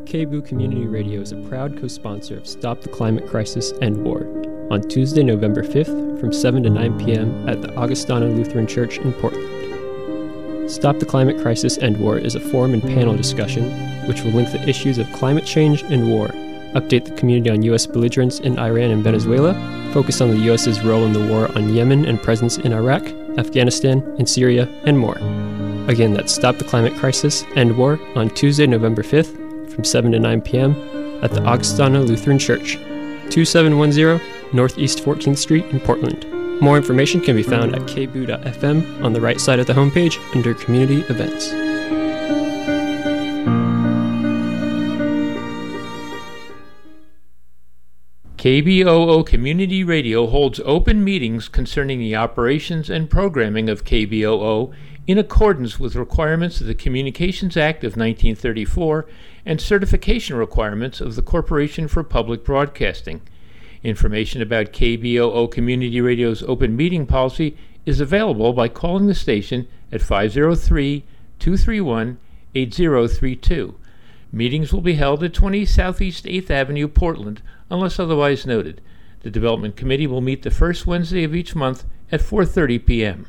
KBOO Community Radio is a proud co-sponsor of Stop the Climate Crisis, End War, on Tuesday, November 5th from 7 to 9 p.m. at the Augustana Lutheran Church in Portland. Stop the Climate Crisis, End War is a forum and panel discussion which will link the issues of climate change and war, update the community on U.S. belligerence in Iran and Venezuela, focus on the U.S.'s role in the war on Yemen and presence in Iraq, Afghanistan, and Syria, and more. Again, that's Stop the Climate Crisis, End War, on Tuesday, November 5th, from 7 to 9 p.m. at the Augustana Lutheran Church, 2710 Northeast 14th Street in Portland. More information can be found at kboo.fm on the right side of the homepage under Community Events. KBOO Community Radio holds open meetings concerning the operations and programming of KBOO in accordance with requirements of the Communications Act of 1934 and certification requirements of the Corporation for Public Broadcasting. Information about KBOO Community Radio's open meeting policy is available by calling the station at 503-231-8032. Meetings will be held at 20 Southeast 8th Avenue, Portland, unless otherwise noted. The Development Committee will meet the first Wednesday of each month at 4:30 p.m.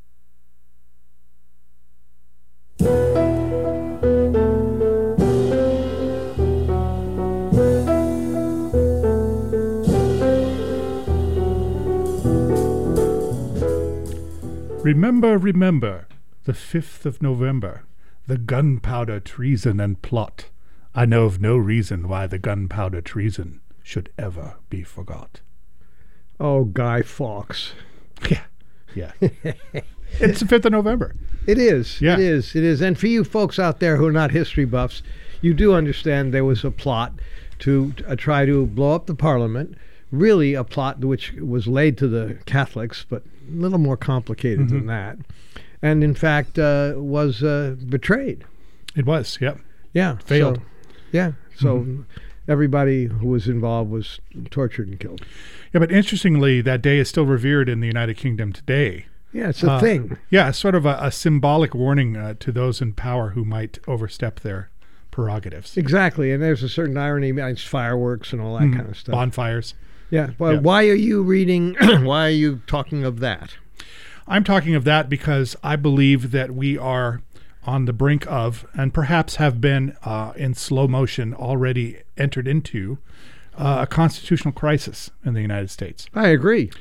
Remember, the 5th of November, the gunpowder treason and plot. I know of no reason why the gunpowder treason should ever be forgot. Oh, Guy Fawkes. Yeah. It's the 5th of November. It is. Yeah. It is. And for you folks out there who are not history buffs, you do understand there was a plot to try to blow up the Parliament. Really a plot which was laid to the Catholics, but a little more complicated than that. And in fact, was betrayed. It was, yep. Yeah. Failed. So everybody who was involved was tortured and killed. Yeah, but interestingly, that day is still revered in the United Kingdom today. Yeah, it's a thing. Yeah, sort of a symbolic warning to those in power who might overstep their prerogatives. Exactly, and there's a certain irony behind fireworks and all that kind of stuff. Bonfires. Yeah, well, Why are you reading, why are you talking of that? I'm talking of that because I believe that we are on the brink of, and perhaps have been in slow motion already entered into, a constitutional crisis in the United States. I agree.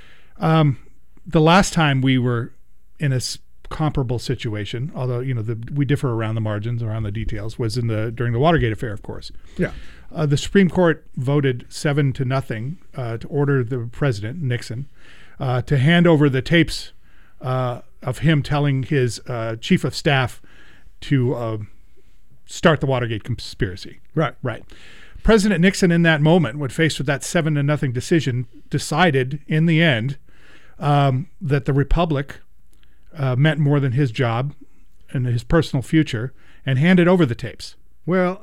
The last time we were in a comparable situation, although we differ around the margins, around the details, was during the Watergate affair, of course. Yeah. The Supreme Court voted 7-0 to order the president, Nixon, to hand over the tapes of him telling his chief of staff to start the Watergate conspiracy. Right. President Nixon, in that moment, when faced with that 7-0 decision, decided in the end that the Republic meant more than his job and his personal future, and handed over the tapes. Well,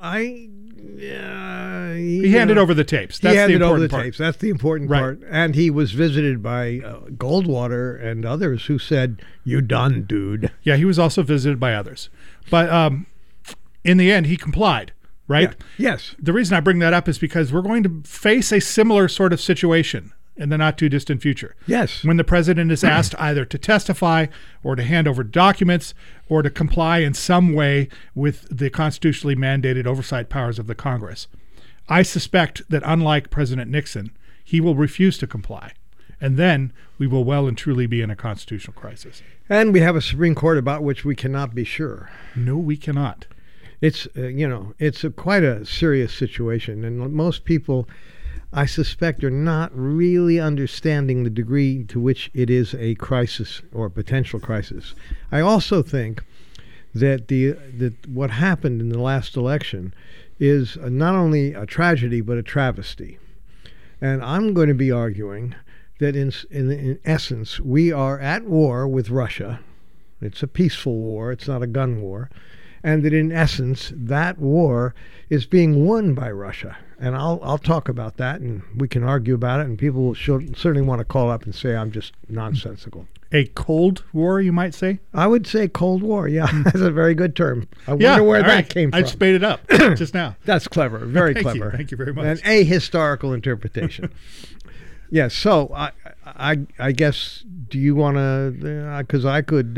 he handed over the tapes. That's the important part. That's the important part. And he was visited by Goldwater and others who said, "You done, dude." Yeah, he was also visited by others. But in the end, he complied, right? Yeah. Yes. The reason I bring that up is because we're going to face a similar sort of situation in the not too distant future. Yes. When the president is asked either to testify or to hand over documents or to comply in some way with the constitutionally mandated oversight powers of the Congress. I suspect that unlike President Nixon, he will refuse to comply. And then we will well and truly be in a constitutional crisis. And we have a Supreme Court about which we cannot be sure. No, we cannot. It's, quite a serious situation. And most people, I suspect, are not really understanding the degree to which it is a crisis or a potential crisis. I also think that what happened in the last election is not only a tragedy but a travesty. And I'm going to be arguing that in essence we are at war with Russia. It's a peaceful war. It's not a gun war. And that in essence that war is being won by Russia. And I'll talk about that, and we can argue about it, and people will certainly want to call up and say I'm just nonsensical. A Cold War, you might say? I would say Cold War. Yeah, that's a very good term. I Yeah, wonder where all that right. came from. I just made it up just now. That's clever. Very Thank clever. you. Thank you very much. An ahistorical interpretation. Yeah. So I guess. Do you want to? Because I could.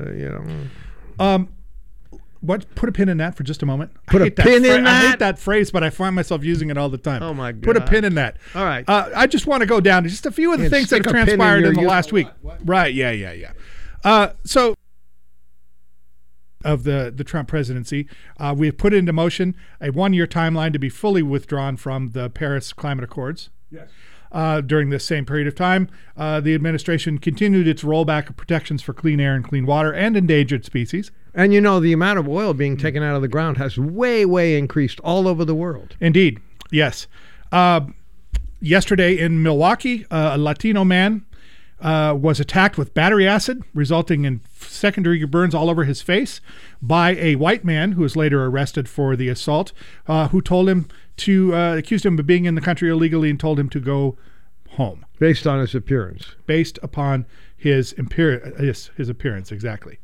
Put a pin in that for just a moment. Put a pin in I that? hate that phrase, but I find myself using it all the time. Oh, my Put a God. pin in that. All right. I just want to go down to just a few of the And things that stick have a pin in transpired your in the youth- last week. Right? Yeah. So of the Trump presidency, we have put into motion a 1-year timeline to be fully withdrawn from the Paris Climate Accords. Yes. During this same period of time, the administration continued its rollback of protections for clean air and clean water and endangered species. And the amount of oil being taken out of the ground has way increased all over the world. Indeed, yes. Yesterday in Milwaukee, a Latino man was attacked with battery acid, resulting in second-degree burns all over his face by a white man who was later arrested for the assault, who told him to accused him of being in the country illegally and told him to go home. Based on his appearance. Based upon his appearance, exactly.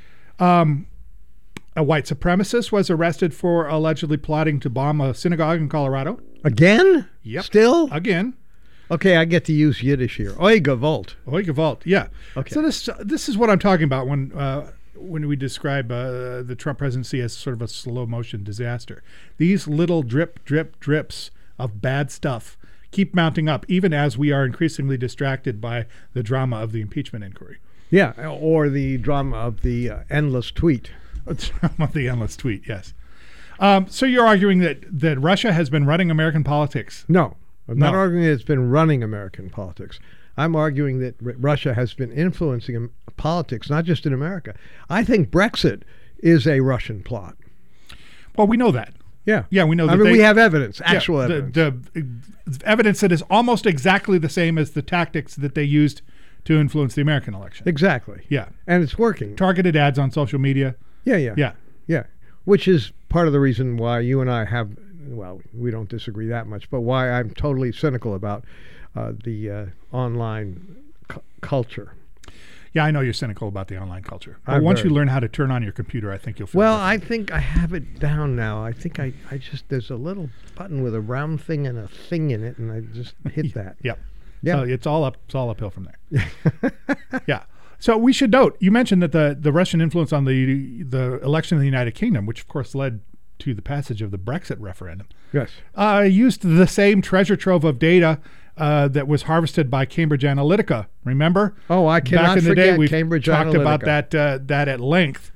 A white supremacist was arrested for allegedly plotting to bomb a synagogue in Colorado. Again? Yep. Still? Again. Okay, I get to use Yiddish here. Oi gewalt. Oi gewalt, yeah. Okay. So this is what I'm talking about when we describe the Trump presidency as sort of a slow motion disaster. These little drips of bad stuff keep mounting up, even as we are increasingly distracted by the drama of the impeachment inquiry. Yeah, or the drama of the endless tweet. The endless tweet, yes. So you're arguing that Russia has been running American politics? No, I'm not No. arguing that it's been running American politics. I'm arguing that Russia has been influencing politics, not just in America. I think Brexit is a Russian plot. Well, we know that. Yeah. Yeah, we know that. I mean, we have evidence, actual yeah, evidence. The evidence that is almost exactly the same as the tactics that they used to influence the American election. Exactly. Yeah. And it's working. Targeted ads on social media. Yeah. Which is part of the reason why you and I have, well, we don't disagree that much, but why I'm totally cynical about the online culture. Yeah, I know you're cynical about the online culture. But I'm once very. you learn how to turn on your computer, I think you'll feel Well, different. I think I have it down now. I think I just, there's a little button with a round thing and a thing in it, and I just hit that. Yep. Yeah. So it's all uphill from there. Yeah. So we should note, you mentioned that the Russian influence on the election in the United Kingdom, which of course led to the passage of the Brexit referendum, Yes. used the same treasure trove of data that was harvested by Cambridge Analytica. Remember? Oh, I cannot Back in the forget day, we've Cambridge talked about Analytica. that at length.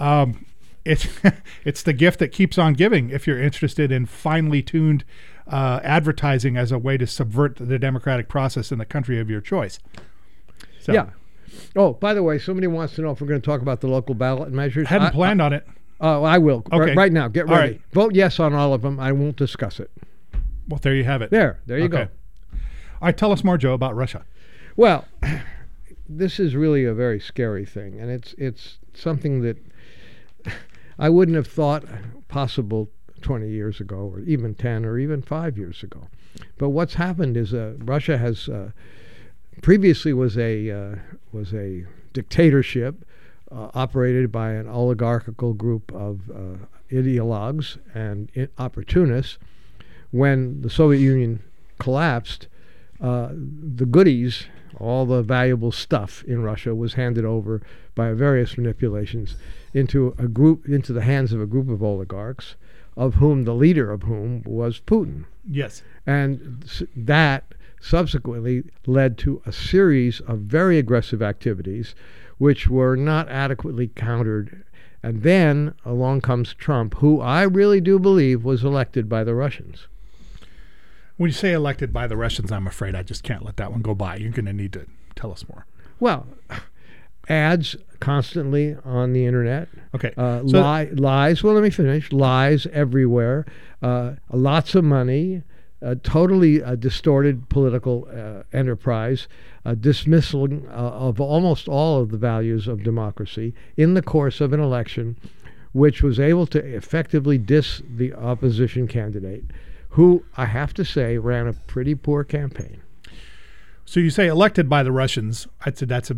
It's the gift that keeps on giving if you're interested in finely tuned advertising as a way to subvert the democratic process in the country of your choice. So, Yeah. Oh, by the way, somebody wants to know if we're going to talk about the local ballot measures. hadn't planned on it. Oh, I will. Okay. Right now. Get All ready. right. Vote yes on all of them. I won't discuss it. Well, there you have it. There you go. Okay. All right, tell us more, Joe, about Russia. Well, this is really a very scary thing, and it's something that I wouldn't have thought possible 20 years ago, or even 10, or even 5 years ago. But what's happened is Russia has previously was a dictatorship operated by an oligarchical group of ideologues and opportunists. When the Soviet Union collapsed, the goodies, all the valuable stuff in Russia, was handed over by various manipulations into the hands of a group of oligarchs, of whom the leader of whom was Putin. Yes. And that subsequently led to a series of very aggressive activities which were not adequately countered. And then along comes Trump, who I really do believe was elected by the Russians. When you say elected by the Russians, I'm afraid I just can't let that one go by. You're going to need to tell us more. Well, ads constantly on the internet. Okay. Lies. Well, let me finish. Lies everywhere. Lots of money. Totally distorted political enterprise. Dismissal of almost all of the values of democracy in the course of an election, which was able to effectively diss the opposition candidate, who, I have to say, ran a pretty poor campaign. So you say elected by the Russians. I'd say that's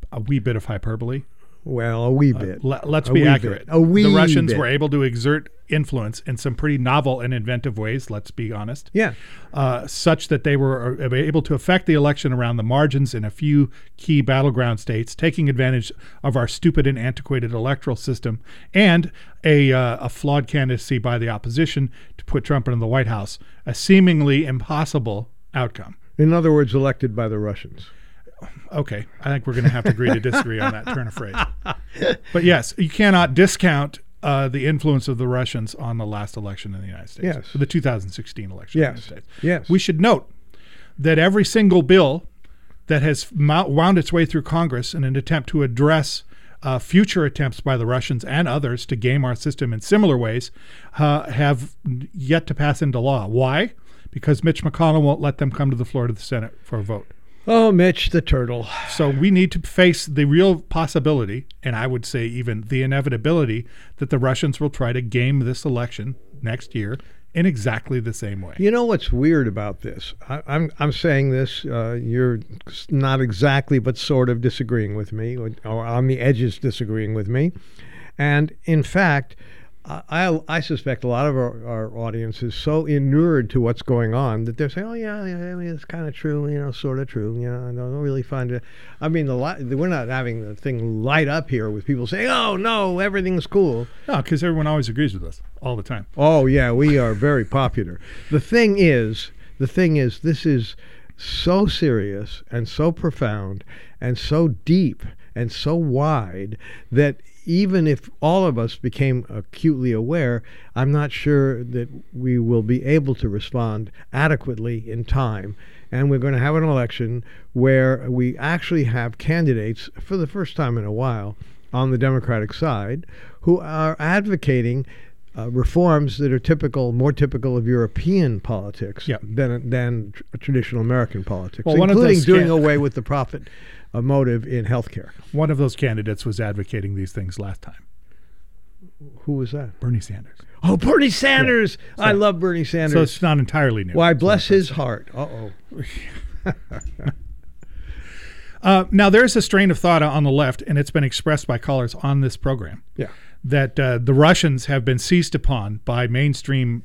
a wee bit of hyperbole. Well, a wee bit. Let's A be wee accurate. bit. A wee The Russians bit. were able to exert influence in some pretty novel and inventive ways, let's be honest, Yeah. such that they were able to affect the election around the margins in a few key battleground states, taking advantage of our stupid and antiquated electoral system and a flawed candidacy by the opposition to put Trump in the White House, a seemingly impossible outcome. In other words, elected by the Russians. Okay, I think we're going to have to agree to disagree on that turn of phrase. But yes, you cannot discount the influence of the Russians on the last election in the United States, Yes. the 2016 election in the Yes. United States. Yes. We should note that every single bill that has wound its way through Congress in an attempt to address future attempts by the Russians and others to game our system in similar ways have yet to pass into law. Why? Because Mitch McConnell won't let them come to the floor of the Senate for a vote. Oh, Mitch the turtle. So we need to face the real possibility, and I would say even the inevitability, that the Russians will try to game this election next year in exactly the same way. You know what's weird about this? I'm saying this. You're not exactly, but sort of disagreeing with me, or on the edges disagreeing with me. And in fact, I suspect a lot of our audience is so inured to what's going on that they're saying, "Oh yeah, I mean, it's kind of true, sort of true. I don't really find it." I mean, we're not having the thing light up here with people saying, "Oh no, everything's cool." No, because everyone always agrees with us all the time. Oh yeah, we are very popular. The thing is, this is so serious and so profound and so deep and so wide that even if all of us became acutely aware, I'm not sure that we will be able to respond adequately in time. And we're going to have an election where we actually have candidates for the first time in a while on the Democratic side who are advocating reforms that are more typical of European politics Yep. than traditional American politics, Well, one of including those doing away with the profit motive in healthcare. One of those candidates was advocating these things last time. Who was that? Bernie Sanders. Oh, Bernie Sanders! So- I love Bernie Sanders. So it's not entirely new. Why, bless his heart. Now, there's a strain of thought on the left, and it's been expressed by callers on this program, Yeah. that the Russians have been seized upon by mainstream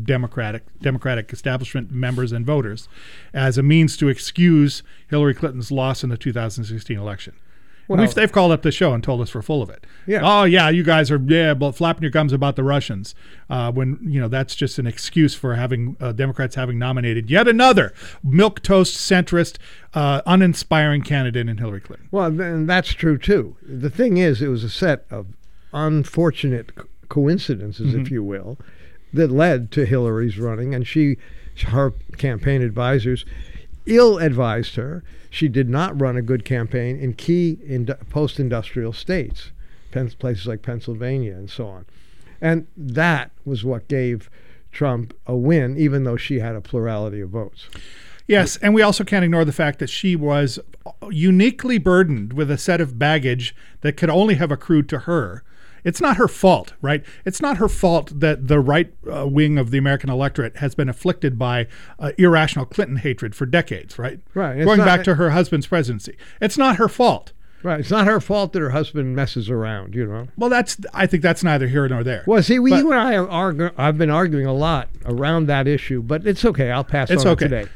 Democratic establishment members and voters as a means to excuse Hillary Clinton's loss in the 2016 election. Well- They've called up the show and told us we're full of it. Yeah. Oh yeah, you guys are flapping your gums about the Russians when that's just an excuse for having Democrats having nominated yet another milquetoast centrist, uninspiring candidate in Hillary Clinton. Well, then that's true too. The thing is, it was a set of unfortunate coincidences, if you will, that led to Hillary's running, and her campaign advisors ill-advised her. She did not run a good campaign in key post-industrial states, places like Pennsylvania and so on. And that was what gave Trump a win, even though she had a plurality of votes. Yes, and we also can't ignore the fact that she was uniquely burdened with a set of baggage that could only have accrued to her. It's not her fault, right? It's not her fault that the right wing of the American electorate has been afflicted by irrational Clinton hatred for decades, right? Right. It's Going not- back to her husband's presidency. It's not her fault. Right. It's not her fault that her husband messes around, Well, I think that's neither here nor there. Well, see, But- you and I I've been arguing a lot around that issue, but it's okay. I'll pass It's on okay. it today.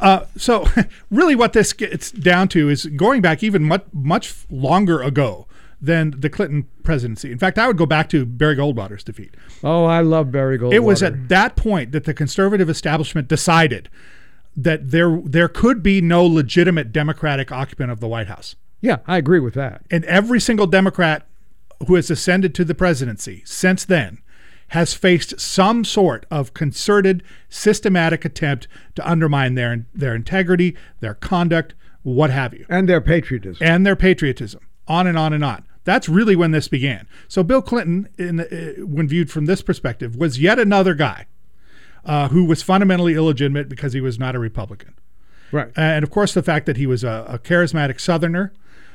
So really what this gets down to is going back even much longer ago than the Clinton presidency. In fact, I would go back to Barry Goldwater's defeat. Oh, I love Barry Goldwater. It was at that point that the conservative establishment decided that there could be no legitimate Democratic occupant of the White House. Yeah, I agree with that. And every single Democrat who has ascended to the presidency since then has faced some sort of concerted, systematic attempt to undermine their integrity, their conduct, what have you. And their patriotism. And their patriotism, on and on and on. That's really when this began. So Bill Clinton, when viewed from this perspective, was yet another guy who was fundamentally illegitimate because he was not a Republican. Right. And of course, the fact that he was a charismatic Southerner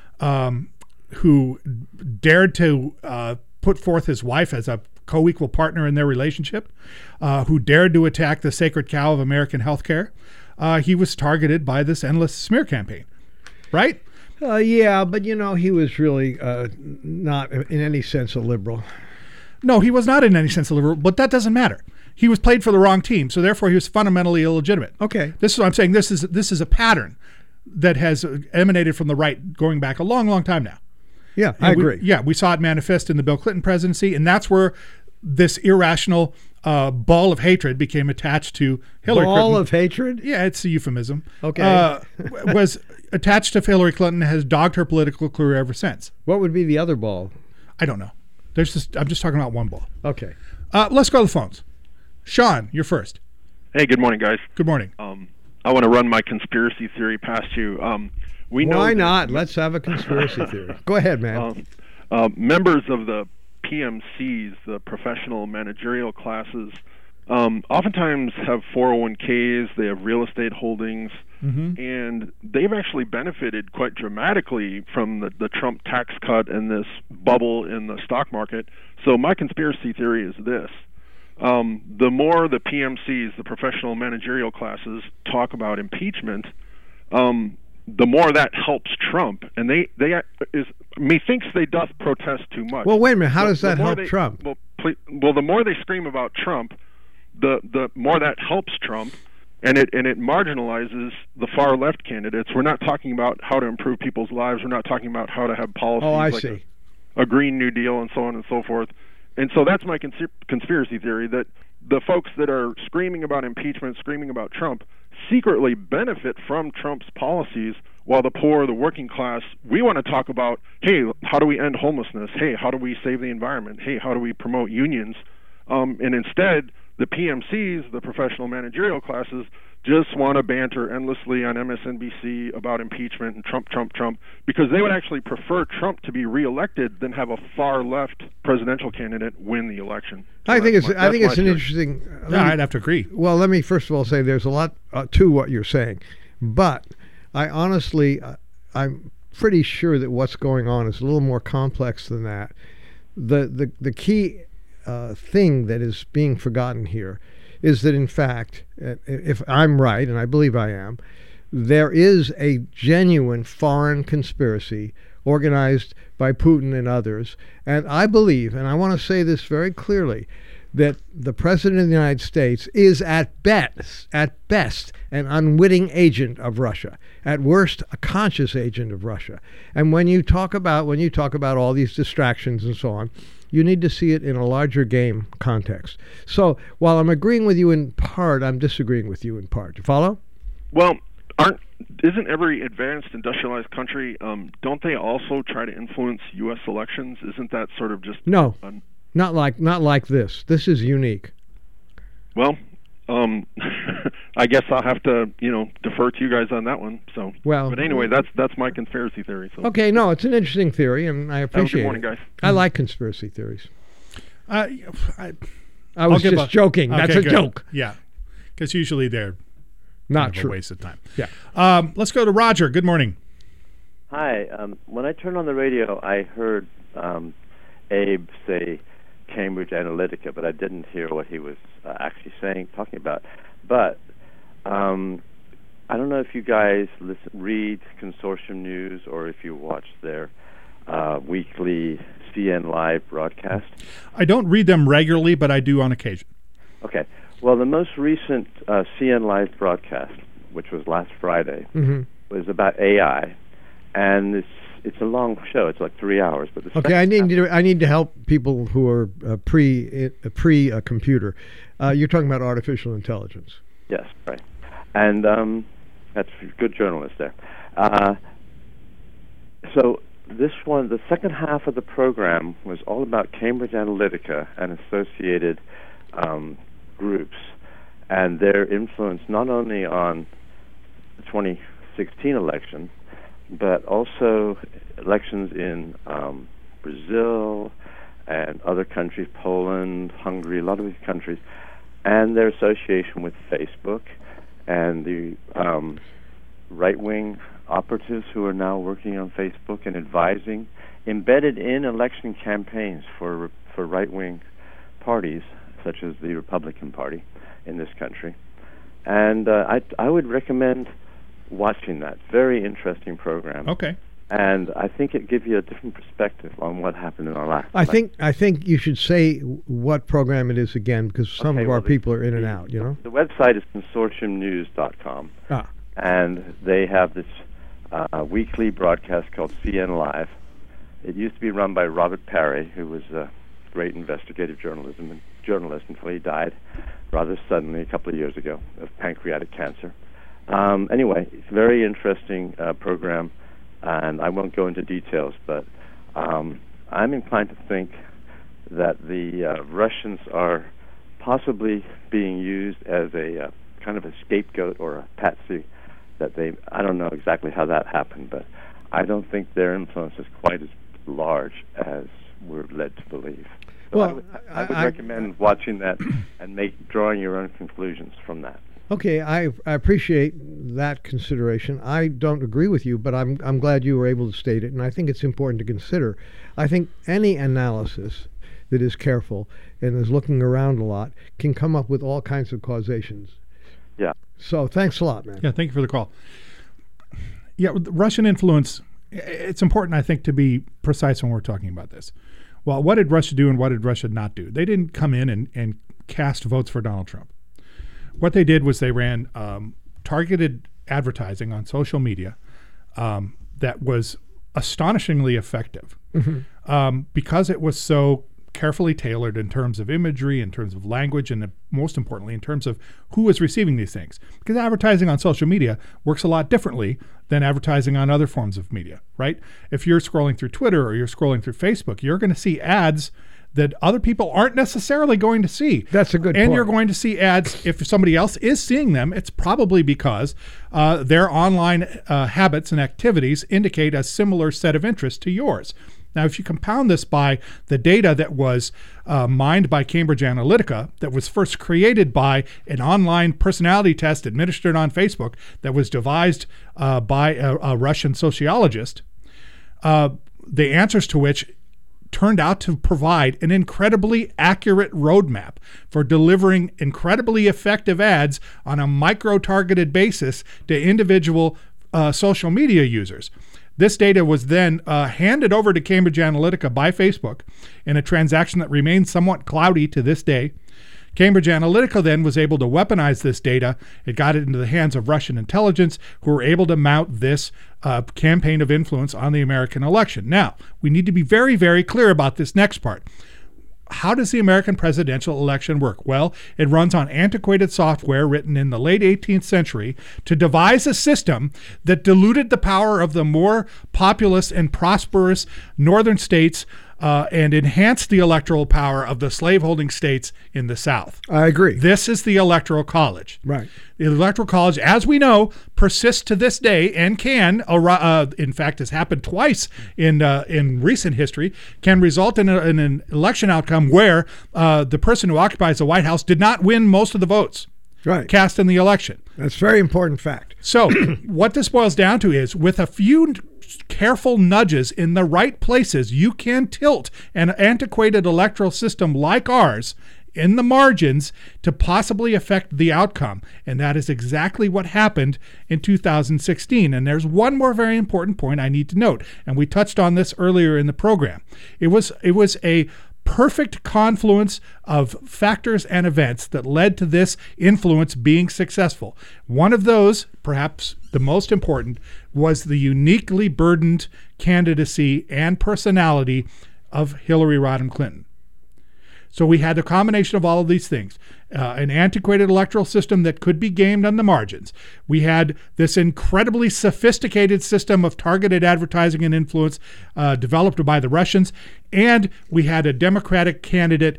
who dared to put forth his wife as a co-equal partner in their relationship, who dared to attack the sacred cow of American healthcare, he was targeted by this endless smear campaign, right? Yeah, but he was really not in any sense a liberal. No, he was not in any sense a liberal, but that doesn't matter. He was played for the wrong team, so therefore he was fundamentally illegitimate. Okay. This is what I'm saying. This is a pattern that has emanated from the right going back a long, long time now. Yeah, I agree. We saw it manifest in the Bill Clinton presidency, and that's where this irrational ball of hatred became attached to Hillary Clinton. Ball of hatred? Yeah, it's a euphemism. Okay. Was attached to Hillary Clinton, has dogged her political career ever since. What would be the other ball? I don't know. I'm just talking about one ball. Okay. Let's go to the phones. Sean, you're first. Hey, good morning, guys. Good morning. I want to run my conspiracy theory past you. Why not? Let's have a conspiracy theory. Go ahead, man. Members of the PMCs, the professional managerial classes, oftentimes have 401ks, they have real estate holdings, and they've actually benefited quite dramatically from the Trump tax cut and this bubble in the stock market. So my conspiracy theory is this. The more the PMCs, the professional managerial classes, talk about impeachment, the more that helps Trump, and methinks they doth protest too much. Well, wait a minute. How does that help Trump? Well, the more they scream about Trump, the more that helps Trump, and it marginalizes the far left candidates. We're not talking about how to improve people's lives. We're not talking about how to have policies like a Green New Deal and so on and so forth. And so that's my conspiracy theory, that the folks that are screaming about impeachment, screaming about Trump, secretly benefit from Trump's policies, while the poor, the working class, we want to talk about, hey, how do we end homelessness? Hey, how do we save the environment? Hey, how do we promote unions? And instead, the PMCs, the professional managerial classes, just want to banter endlessly on MSNBC about impeachment and Trump, because they would actually prefer Trump to be reelected than have a far left presidential candidate win the election. So I think it's an interesting. I'd have to agree. Well, let me first of all say there's a lot to what you're saying, but I honestly, I'm pretty sure that what's going on is a little more complex than that. The key thing that is being forgotten here is that, in fact, if I'm right, and I believe I am, there is a genuine foreign conspiracy organized by Putin and others. And I believe, and I want to say this very clearly, that the President of the United States is at best an unwitting agent of Russia, at worst a conscious agent of Russia. And when you talk about all these distractions and so on, you need to see it in a larger game context. So while I'm agreeing with you in part, I'm disagreeing with you in part. You follow? Well, isn't every advanced industrialized country, don't they also try to influence U.S. elections? Isn't that sort of just... No, not like this. This is unique. Well, I guess I'll have to, defer to you guys on that one. So, but anyway, that's my conspiracy theory. So. Okay, no, it's an interesting theory, and I appreciate it. Good morning, guys. I like conspiracy theories. I was just joking. Okay, that's a good. joke. Yeah, because usually they're not true. A waste of time. Yeah. Let's go to Roger. Good morning. Hi. When I turned on the radio, I heard Abe say Cambridge Analytica, but I didn't hear what he was actually talking about. But I don't know if you guys read Consortium News or if you watch their weekly CN Live broadcast. I don't read them regularly, but I do on occasion. Okay. Well, the most recent CN Live broadcast, which was last Friday, was about AI, and it's a long show. It's like 3 hours. But I need to help people who are pre computer. You're talking about artificial intelligence. Yes, right. And that's good journalist there. So this one, the second half of the program was all about Cambridge Analytica and associated groups and their influence not only on the 2016 election, but also elections in Brazil and other countries, Poland, Hungary, a lot of these countries, and their association with Facebook and the right-wing operatives who are now working on Facebook and advising, embedded in election campaigns for right-wing parties, such as the Republican Party in this country. And I would recommend watching that. Very interesting program. Okay. And I think it gives you a different perspective on what happened in our last I think you should say what program it is again, because some of our people are in and out, you know? The website is consortiumnews.com. Ah. And they have this weekly broadcast called CN Live. It used to be run by Robert Parry, who was a great investigative journalist until he died rather suddenly a couple of years ago of pancreatic cancer. Anyway, it's a very interesting program, and I won't go into details, but I'm inclined to think that the Russians are possibly being used as a kind of a scapegoat or a patsy. I don't know exactly how that happened, but I don't think their influence is quite as large as we're led to believe. So well, I would recommend watching that and drawing your own conclusions from that. Okay, I appreciate that consideration. I don't agree with you, but I'm glad you were able to state it, and I think it's important to consider. I think any analysis that is careful and is looking around a lot can come up with all kinds of causations. Yeah. So thanks a lot, man. Yeah, thank you for the call. Yeah, with Russian influence, it's important, I think, to be precise when we're talking about this. Well, what did Russia do and what did Russia not do? They didn't come in and cast votes for Donald Trump. What they did was they ran targeted advertising on social media that was astonishingly effective because it was so carefully tailored in terms of imagery, in terms of language, and most importantly, in terms of who is receiving these things. Because advertising on social media works a lot differently than advertising on other forms of media, right? If you're scrolling through Twitter or you're scrolling through Facebook, you're going to see ads that other people aren't necessarily going to see. That's a good point. And you're point. going to see ads, if somebody else is seeing them, it's probably because their online habits and activities indicate a similar set of interests to yours. Now, if you compound this by the data that was mined by Cambridge Analytica, that was first created by an online personality test administered on Facebook that was devised by a Russian sociologist, the answers to which turned out to provide an incredibly accurate roadmap for delivering incredibly effective ads on a micro-targeted basis to individual social media users. This data was then handed over to Cambridge Analytica by Facebook in a transaction that remains somewhat cloudy to this day. Cambridge Analytica then was able to weaponize this data. It got it into the hands of Russian intelligence, who were able to mount this campaign of influence on the American election. Now, we need to be very, very clear about this next part. How does the American presidential election work? Well, it runs on antiquated software written in the late 18th century to devise a system that diluted the power of the more populous and prosperous northern states and enhanced the electoral power of the slaveholding states in the South. I agree. This is the Electoral College. Right. The Electoral College, as we know, persists to this day and can, in fact, has happened twice in recent history, can result in an election outcome where the person who occupies the White House did not win most of the votes cast in the election. That's a very important fact. So what this boils down to is, with a few careful nudges in the right places, you can tilt an antiquated electoral system like ours in the margins to possibly affect the outcome. And that is exactly what happened in 2016. And there's one more very important point I need to note, and we touched on this earlier in the program. It was a perfect confluence of factors and events that led to this influence being successful. One of those, perhaps the most important, was the uniquely burdened candidacy and personality of Hillary Rodham Clinton. So we had a combination of all of these things. An antiquated electoral system that could be gamed on the margins. We had this incredibly sophisticated system of targeted advertising and influence developed by the Russians. And we had a Democratic candidate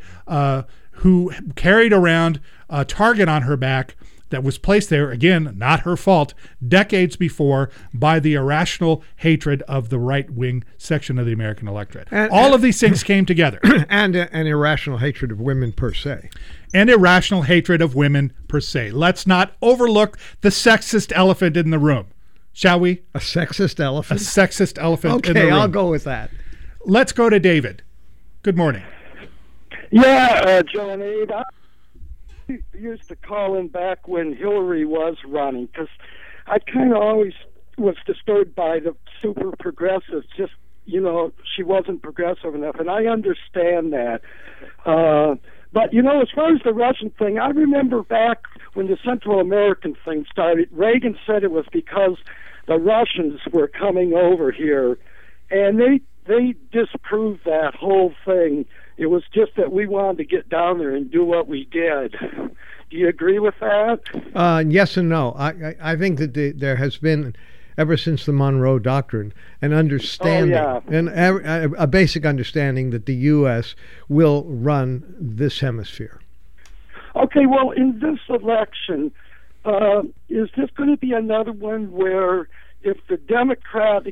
who carried around a target on her back that was placed there, again, not her fault, decades before by the irrational hatred of the right-wing section of the American electorate. All of these things came together. And an irrational hatred of women per se. And irrational hatred of women per se. Let's not overlook the sexist elephant in the room, shall we? A sexist elephant? A sexist elephant in the room. Okay, I'll go with that. Let's go to David. Good morning. Yeah, Joe and Abe, I used to call in back when Hillary was running, because I kind of always was disturbed by the super progressives. Just, she wasn't progressive enough, and I understand that. But, as far as the Russian thing, I remember back when the Central American thing started, Reagan said it was because the Russians were coming over here, and they disproved that whole thing. It was just that we wanted to get down there and do what we did. Do you agree with that? Yes and no. I think that there has been, ever since the Monroe Doctrine, an understanding, a basic understanding that the U.S. will run this hemisphere. Okay, well, in this election, is this going to be another one where if the Democrat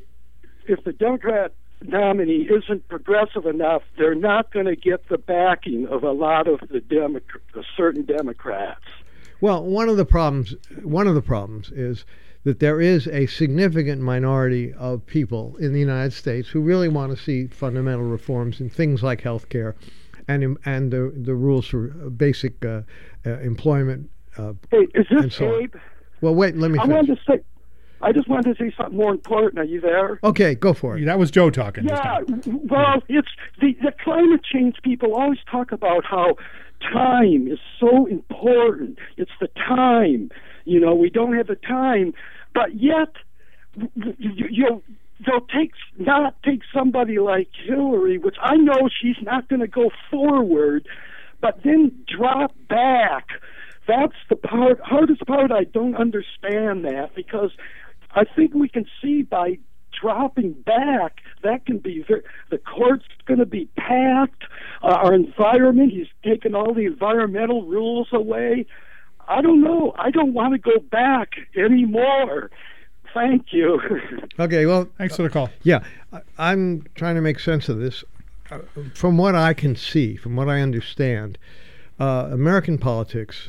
nominee isn't progressive enough, they're not going to get the backing of a lot of the certain Democrats? Well, one of the problems is that there is a significant minority of people in the United States who really want to see fundamental reforms in things like health care and the rules for basic employment. Hey, is this Gabe? Well, wait, let me finish. I just wanted to say something more important. Are you there? Okay, go for it. That was Joe talking. Yeah, well, it's the climate change people always talk about how time is so important. It's the time. We don't have the time, but yet they'll take somebody like Hillary, which I know she's not going to go forward, but then drop back. That's the hardest part. I don't understand that, because I think we can see by dropping back, that can be the court's going to be packed. Our environment, he's taken all the environmental rules away. I don't know. I don't want to go back anymore. Thank you. Okay, well, thanks for the call. Yeah, I'm trying to make sense of this. From what I can see, from what I understand, American politics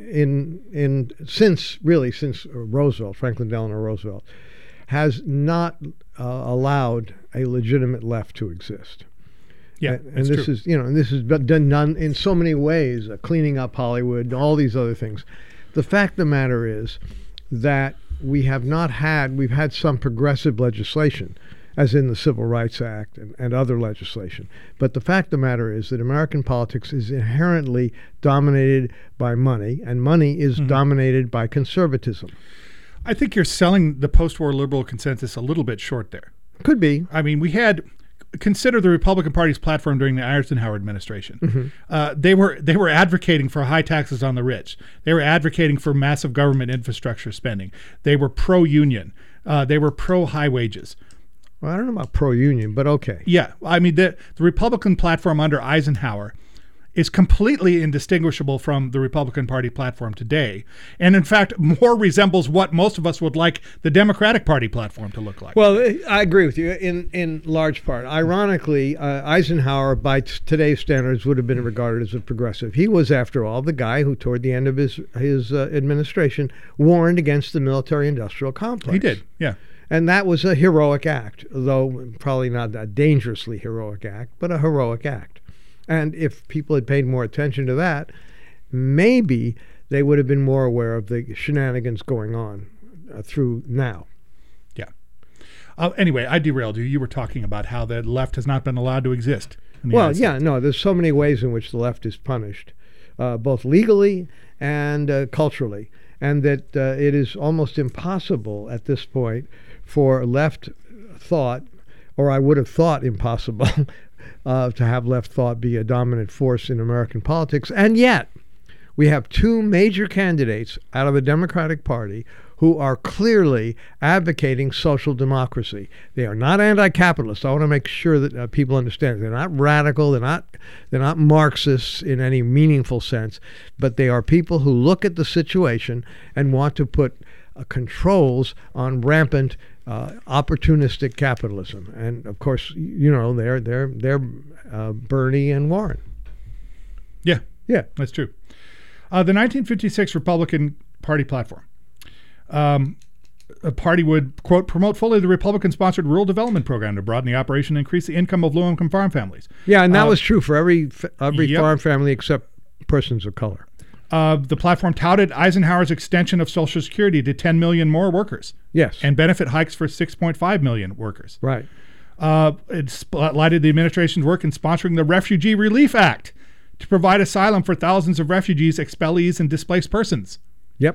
since Roosevelt, Franklin Delano Roosevelt, has not allowed a legitimate left to exist. Yeah, and this is this has been done in so many ways, cleaning up Hollywood, all these other things. The fact of the matter is that we've had some progressive legislation, as in the Civil Rights Act and other legislation. But the fact of the matter is that American politics is inherently dominated by money, and money is dominated by conservatism. I think you're selling the post-war liberal consensus a little bit short there. Could be. I mean, consider the Republican Party's platform during the Eisenhower administration. They were advocating for high taxes on the rich. They were advocating for massive government infrastructure spending. They were pro-union. They were pro-high wages. Well, I don't know about pro-union, but okay. Yeah, I mean, the Republican platform under Eisenhower is completely indistinguishable from the Republican Party platform today, and in fact more resembles what most of us would like the Democratic Party platform to look like. Well, I agree with you in large part. Ironically, Eisenhower, by today's standards, would have been regarded as a progressive. He was, after all, the guy who, toward the end of his administration, warned against the military-industrial complex. He did, yeah. And that was a heroic act, though probably not a dangerously heroic act, but a heroic act. And if people had paid more attention to that, maybe they would have been more aware of the shenanigans going on through now. Yeah. Anyway, I derailed you. You were talking about how the left has not been allowed to exist. Well, yeah, no, there's so many ways in which the left is punished, both legally and culturally, and that it is almost impossible at this point for left thought, or I would have thought impossible, to have left thought be a dominant force in American politics. And yet, we have two major candidates out of the Democratic Party who are clearly advocating social democracy. They are not anti-capitalist. I want to make sure that people understand. They're not radical. They're not Marxists in any meaningful sense. But they are people who look at the situation and want to put controls on rampant opportunistic capitalism. And of course, they're Bernie and Warren. Yeah, yeah, that's true. The 1956 Republican Party platform. A party would, quote, promote fully the Republican-sponsored rural development program to broaden the operation and increase the income of low-income farm families. Yeah, and that was true for every farm family except persons of color. The platform touted Eisenhower's extension of Social Security to 10 million more workers. Yes. And benefit hikes for 6.5 million workers. Right. It spotlighted the administration's work in sponsoring the Refugee Relief Act to provide asylum for thousands of refugees, expellees, and displaced persons. Yep.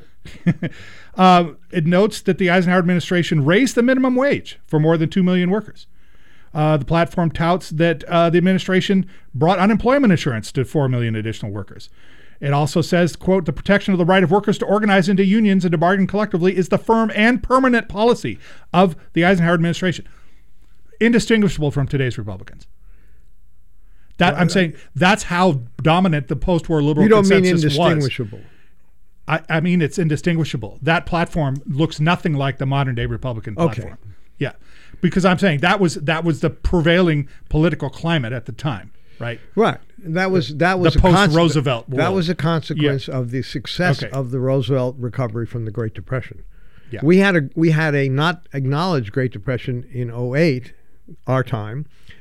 It notes that the Eisenhower administration raised the minimum wage for more than 2 million workers. The platform touts that the administration brought unemployment insurance to 4 million additional workers. It also says, quote, the protection of the right of workers to organize into unions and to bargain collectively is the firm and permanent policy of the Eisenhower administration. Indistinguishable from today's Republicans. I'm saying that's how dominant the post-war liberal consensus was. You don't mean indistinguishable. I mean it's indistinguishable. That platform looks nothing like the modern-day Republican platform. Okay. Yeah, because I'm saying that was the prevailing political climate at the time, right? Right. That was the post-Roosevelt world. That was a consequence of the success of the Roosevelt recovery from the Great Depression. Yeah. We had a not acknowledged Great Depression in 2008, our time,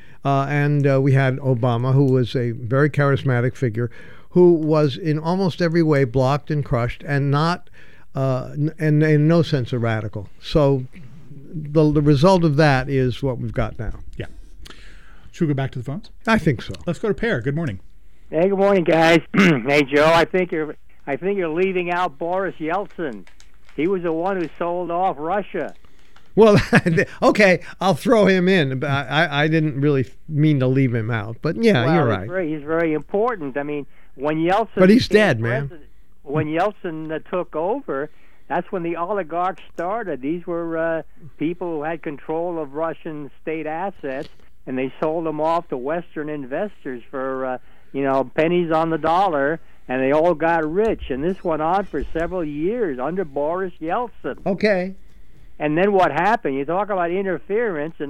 and we had Obama, who was a very charismatic figure, who was in almost every way blocked and crushed, and not, and in no sense a radical. So the result of that is what we've got now. Yeah. Should we go back to the phones? I think so. Let's go to Per. Good morning. Hey, good morning, guys. Hey, Joe. I think you're leaving out Boris Yeltsin. He was the one who sold off Russia. Well, okay, I'll throw him in. I didn't really mean to leave him out, but yeah, you're right. He's very important. I mean, when Yeltsin... But he's dead, man. When Yeltsin took over, that's when the oligarchs started. These were people who had control of Russian state assets, and they sold them off to Western investors for, pennies on the dollar, and they all got rich. And this went on for several years under Boris Yeltsin. Okay. And then what happened? You talk about interference. In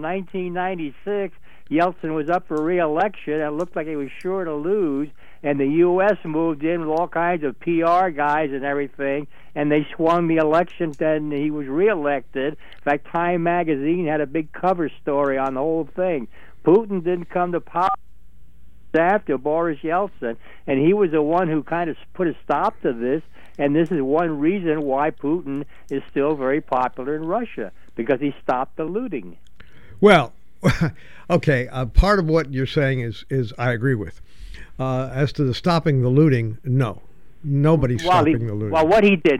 1996, Yeltsin was up for re-election, and it looked like he was sure to lose, and the U.S. moved in with all kinds of PR guys and everything, and they swung the election, and he was re-elected. In fact, Time magazine had a big cover story on the whole thing. Putin didn't come to power after Boris Yeltsin, and he was the one who kind of put a stop to this, and this is one reason why Putin is still very popular in Russia, because he stopped the looting. Well, okay, part of what you're saying is I agree with. As to the stopping the looting, no. Nobody's stopping the looting. Well, what he did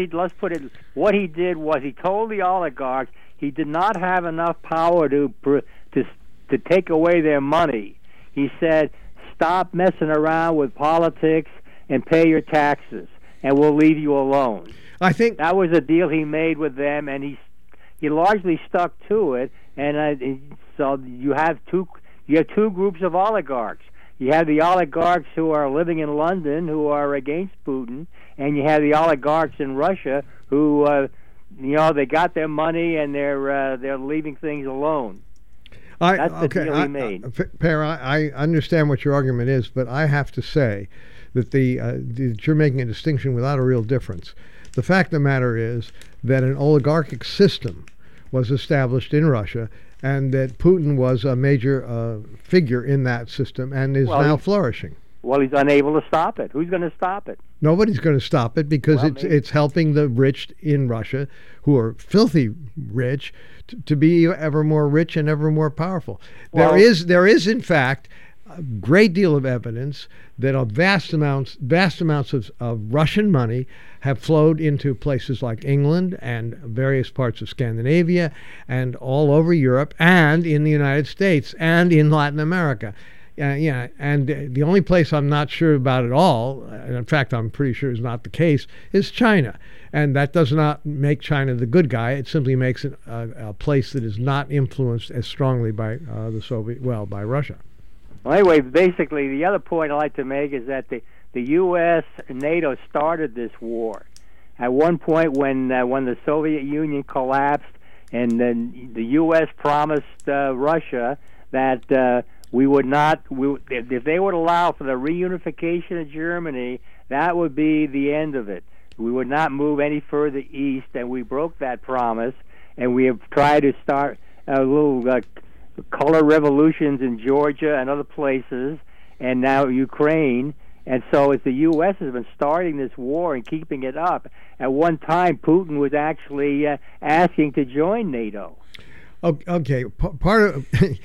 was he told the oligarchs he did not have enough power to take away their money. He said, stop messing around with politics and pay your taxes, and we'll leave you alone. I think that was a deal he made with them, and he largely stuck to it. And so you have two groups of oligarchs. You have the oligarchs who are living in London who are against Putin, and you have the oligarchs in Russia who they got their money and they're leaving things alone. That's the deal he made. Per, I understand what your argument is, but I have to say that that you're making a distinction without a real difference. The fact of the matter is that an oligarchic system was established in Russia, and that Putin was a major figure in that system and is now flourishing. Well, he's unable to stop it. Who's going to stop it? Nobody's going to stop it because it's helping the rich in Russia, who are filthy rich, to be ever more rich and ever more powerful. Well, there is in fact a great deal of evidence that vast amounts of Russian money have flowed into places like England and various parts of Scandinavia and all over Europe and in the United States and in Latin America. And the only place I'm not sure about at all, and in fact I'm pretty sure is not the case, is China. And that does not make China the good guy. It simply makes it a place that is not influenced as strongly by by Russia. Well, anyway, basically the other point I'd like to make is that the U.S. and NATO started this war. At one point when the Soviet Union collapsed, and then the U.S. promised Russia that if they would allow for the reunification of Germany, that would be the end of it. We would not move any further east, and we broke that promise, and we have tried to start little color revolutions in Georgia and other places, and now Ukraine, And so as the U.S. has been starting this war and keeping it up, at one time Putin was actually asking to join NATO. Okay, part of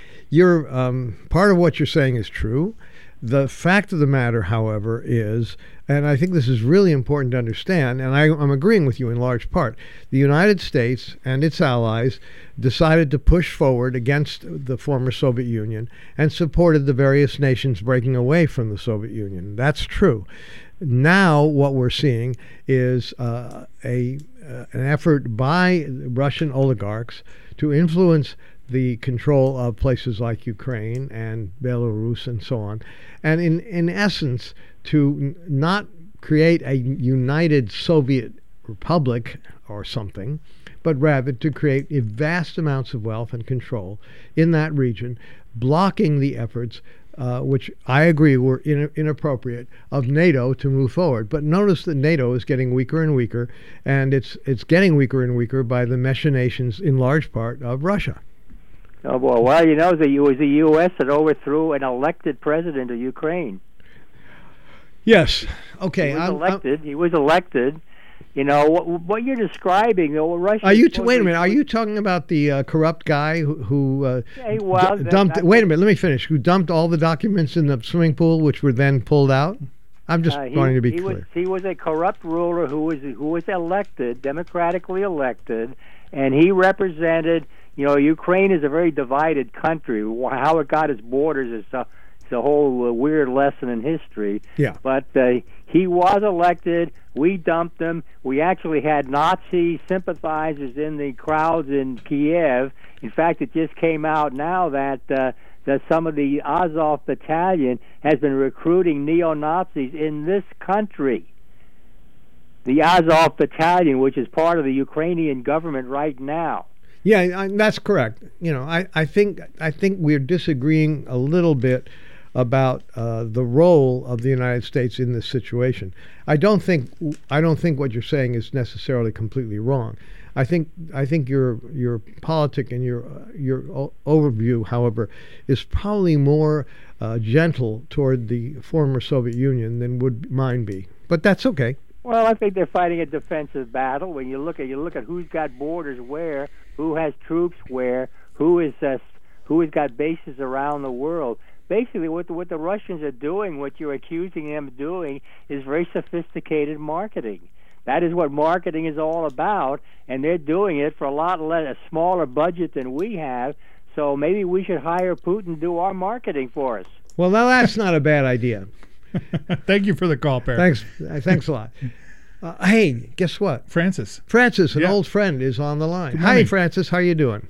part of what you're saying is true. The fact of the matter, however, is, and I think this is really important to understand, and I'm agreeing with you in large part, the United States and its allies decided to push forward against the former Soviet Union and supported the various nations breaking away from the Soviet Union. That's true. Now what we're seeing is an effort by Russian oligarchs to influence the control of places like Ukraine and Belarus and so on, and in essence to not create a united Soviet republic or something, but rather to create vast amounts of wealth and control in that region, blocking the efforts which I agree were inappropriate, of NATO to move forward. But notice that NATO is getting weaker and weaker, and it's getting weaker and weaker by the machinations, in large part, of Russia. Oh, boy. Well, you know, it was the U.S. that overthrew an elected president of Ukraine. Yes. Okay. He was elected. You know, what you're describing, though, Russia... Wait a minute. Are you talking about the corrupt guy who dumped... Wait a minute. Let me finish. Who dumped all the documents in the swimming pool, which were then pulled out? I'm just wanting to be clear. He was a corrupt ruler who was elected, democratically elected, and he represented... You know, Ukraine is a very divided country. How it got its borders is a whole weird lesson in history. Yeah. But he was elected. We dumped him. We actually had Nazi sympathizers in the crowds in Kiev. In fact, it just came out now that some of the Azov battalion has been recruiting neo-Nazis in this country. The Azov battalion, which is part of the Ukrainian government right now. Yeah, that's correct. You know, I think we're disagreeing a little bit about the role of the United States in this situation. I don't think what you're saying is necessarily completely wrong. I think your politic and your overview, however, is probably more gentle toward the former Soviet Union than would mine be. But that's okay. Well, I think they're fighting a defensive battle. When you look at who's got borders where, who has troops where, who has got bases around the world. Basically, what the Russians are doing, what you're accusing them of doing, is very sophisticated marketing. That is what marketing is all about, and they're doing it for a smaller budget than we have. So maybe we should hire Putin to do our marketing for us. Well, now that's not a bad idea. Thank you for the call, Perry. Thanks a lot. Hey, guess what? Francis, an old friend, is on the line. Hi, Francis. How you doing?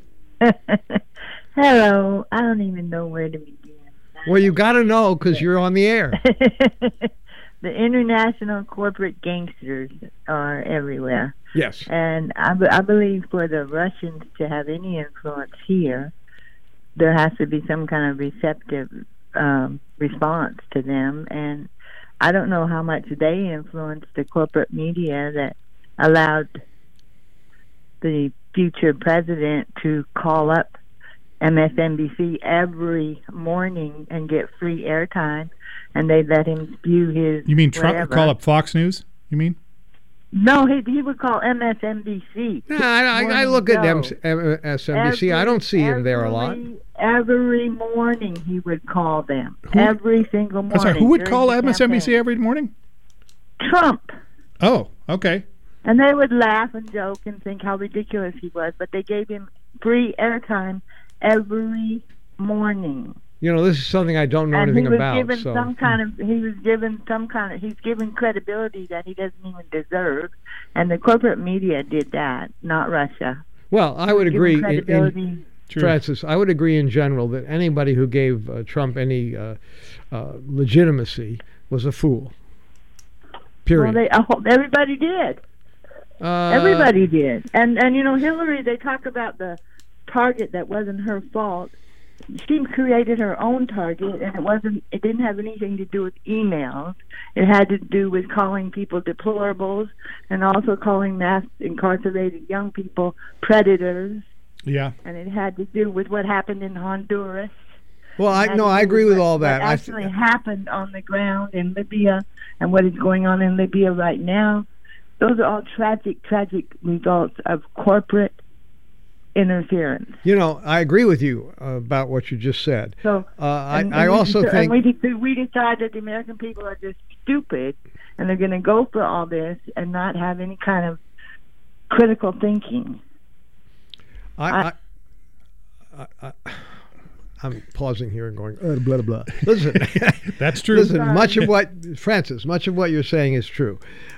Hello. I don't even know where to begin. Well, you got to know because you're on the air. The international corporate gangsters are everywhere. Yes. And I believe for the Russians to have any influence here, there has to be some kind of receptive response to them. And I don't know how much they influenced the corporate media that allowed the future president to call up MSNBC every morning and get free airtime, and they let him spew his... You mean call up Fox News, you mean? No, he would call MSNBC. No, I look at MSNBC. I don't see him there a lot. Every morning he would call them. Every single morning. Sorry, who would call MSNBC every morning? Trump. Oh, okay. And they would laugh and joke and think how ridiculous he was, but they gave him free airtime every morning. You know, this is something I don't know anything about. He's given credibility that he doesn't even deserve, and the corporate media did that, not Russia. Well, I would agree, Francis. I would agree in general that anybody who gave Trump any legitimacy was a fool. Period. Well, everybody did. Everybody did, and you know, Hillary. They talk about the target that wasn't her fault. She created her own target, and it didn't have anything to do with emails. It had to do with calling people deplorables and also calling mass incarcerated young people predators. Yeah. And it had to do with what happened in Honduras. Well, I agree with all that. What actually happened on the ground in Libya and what is going on in Libya right now, those are all tragic results of corporate interference. I agree with you about what you just said. So I also think we decide that the American people are just stupid and they're going to go for all this and not have any kind of critical thinking. I'm pausing here and going, blah, blah, blah. Listen. That's true. Listen, much of what you're saying is true.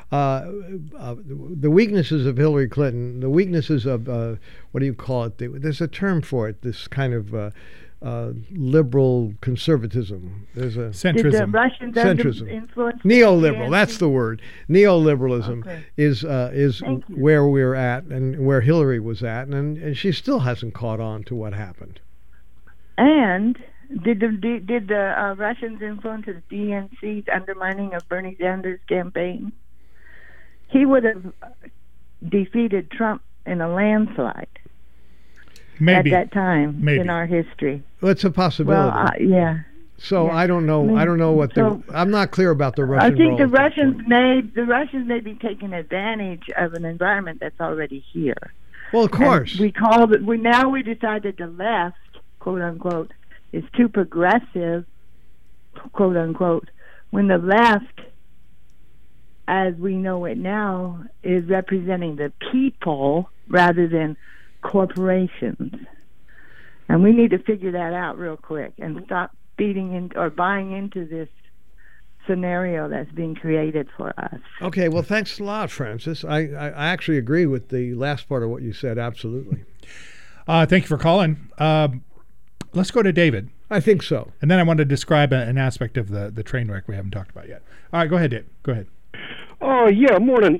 The weaknesses of Hillary Clinton, the weaknesses of, what do you call it? There's a term for it, this kind of liberal conservatism. There's a centrism. Did the Russians influence neoliberal, that's the word. Neoliberalism is where we're at and where Hillary was at, and she still hasn't caught on to what happened. And did the Russians influence the DNC's undermining of Bernie Sanders' campaign? He would have defeated Trump in a landslide. Maybe at that time in our history. Well, it's a possibility. Well, yeah. So yeah. I don't know. I don't know what I'm not clear about the Russian. I think role the Russians may be taking advantage of an environment that's already here. Well, of course. And we decided the left, quote unquote, is too progressive, quote unquote, when the left, as we know it now, is representing the people rather than corporations. And we need to figure that out real quick and stop feeding in or buying into this scenario that's being created for us. Okay, well, thanks a lot, Francis. I actually agree with the last part of what you said, absolutely. Thank you for calling. Let's go to David. I think so. And then I want to describe an aspect of the train wreck we haven't talked about yet. All right, go ahead, Dave. Go ahead. Oh, yeah, morning.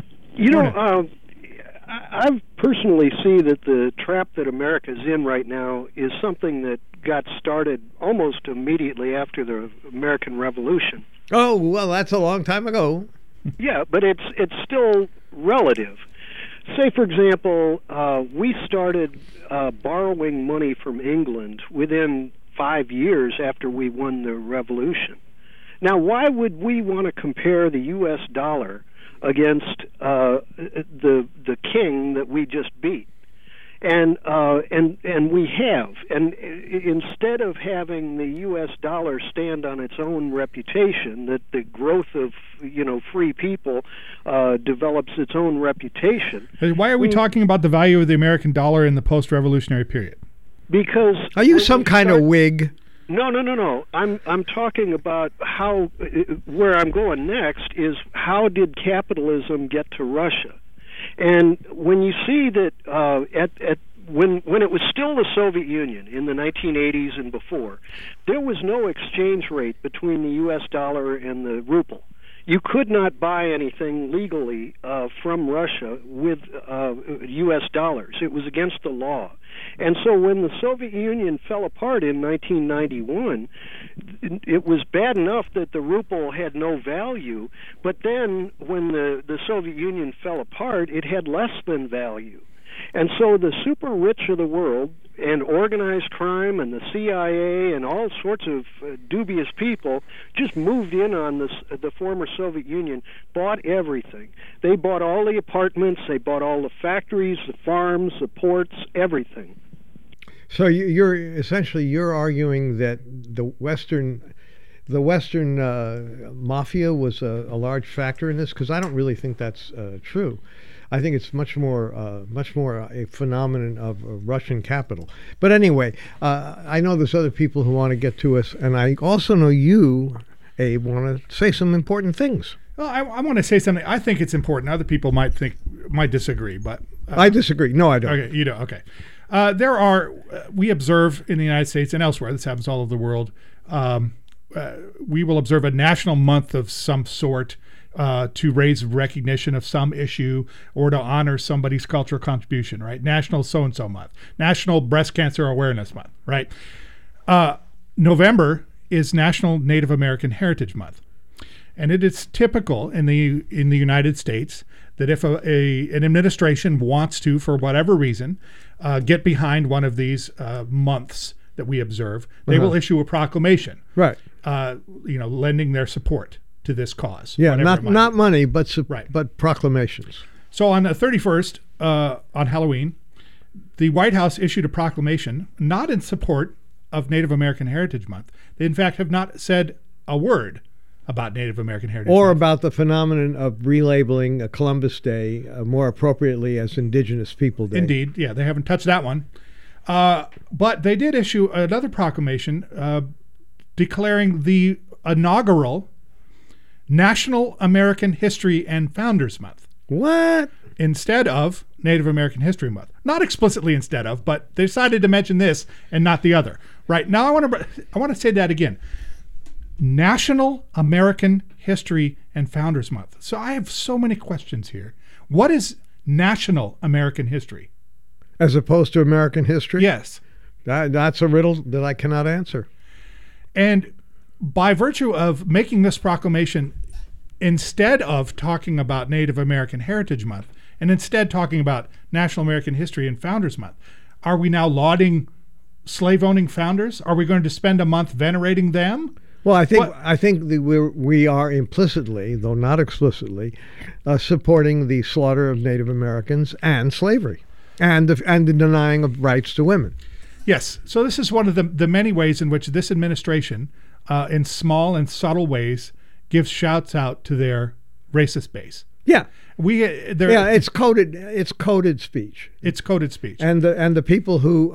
I personally see that the trap that America's in right now is something that got started almost immediately after the American Revolution. Oh, well, that's a long time ago. Yeah, but it's still relative. Say, for example, we started borrowing money from England within 5 years after we won the revolution. Now, why would we want to compare the U.S. dollar against the king that we just beat? And we have. And instead of having the U.S. dollar stand on its own reputation, that the growth of free people develops its own reputation. Why are we talking about the value of the American dollar in the post-revolutionary period? Because are you some kind of Whig? No. I'm talking about how. Where I'm going next is how did capitalism get to Russia? And when you see that when it was still the Soviet Union in the 1980s and before, there was no exchange rate between the U.S. dollar and the ruble. You could not buy anything legally from Russia with U.S. dollars. It was against the law. And so when the Soviet Union fell apart in 1991, it was bad enough that the ruble had no value, but then when the Soviet Union fell apart, it had less than value. And so the super rich of the world and organized crime and the CIA and all sorts of dubious people just moved in on the former Soviet Union, bought everything. They bought all the apartments, they bought all the factories, the farms, the ports, everything. So you're arguing that the Western mafia was a large factor in this? Because I don't really think that's true. I think it's much more a phenomenon of Russian capital. But anyway, I know there's other people who want to get to us, and I also know you, Abe, want to say some important things. Well, I want to say something. I think it's important. Other people might disagree, but I disagree. No, I don't. Okay, you don't. Okay. We observe in the United States and elsewhere, this happens all over the world, we will observe a national month of some sort to raise recognition of some issue or to honor somebody's cultural contribution, right? National so-and-so month, National Breast Cancer Awareness Month, right? November is National Native American Heritage Month. And it is typical in the United States that if an administration wants to, for whatever reason, get behind one of these months that we observe, they will issue a proclamation, right? Lending their support to this cause. Yeah, not money, but right. but proclamations. So on the 31st, on Halloween, the White House issued a proclamation not in support of Native American Heritage Month. They, in fact, have not said a word about Native American Heritage Or Month. about the phenomenon of relabeling Columbus Day more appropriately as Indigenous People Day. Indeed, yeah, they haven't touched that one. But they did issue another proclamation declaring the inaugural National American History and Founders Month. What? Instead of Native American History Month. Not explicitly instead of, but they decided to mention this and not the other. Right, now I want to say that again. National American History and Founders Month. So I have so many questions here. What is National American History? As opposed to American history? Yes. That's a riddle that I cannot answer. And by virtue of making this proclamation, instead of talking about Native American Heritage Month, and instead talking about National American History and Founders Month, are we now lauding slave-owning founders? Are we going to spend a month venerating them? Well, I think that we are implicitly, though not explicitly, supporting the slaughter of Native Americans and slavery, and the denying of rights to women. Yes. So this is one of the many ways in which this administration, in small and subtle ways, gives shouts out to their racist base. Yeah. It's coded speech. It's coded speech. And the people who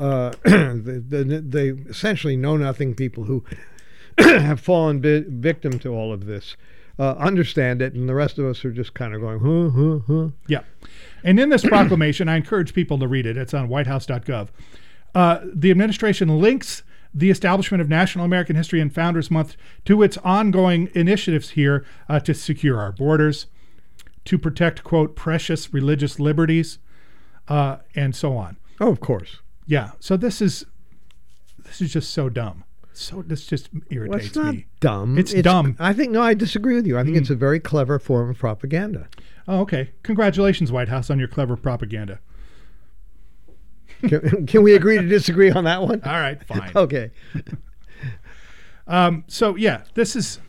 the essentially know-nothing people who have fallen victim to all of this understand it, and the rest of us are just kind of going, huh. Yeah. And in this proclamation, I encourage people to read it. It's on whitehouse.gov. The administration links the establishment of National American History and Founders Month to its ongoing initiatives here to secure our borders, to protect, quote, precious religious liberties, and so on. Oh, of course. Yeah. So this is just so dumb. So this just irritates me. It's not dumb. It's dumb. I disagree with you. I think it's a very clever form of propaganda. Oh, okay. Congratulations, White House, on your clever propaganda. Can we agree to disagree on that one? All right, fine. Okay. So yeah, this is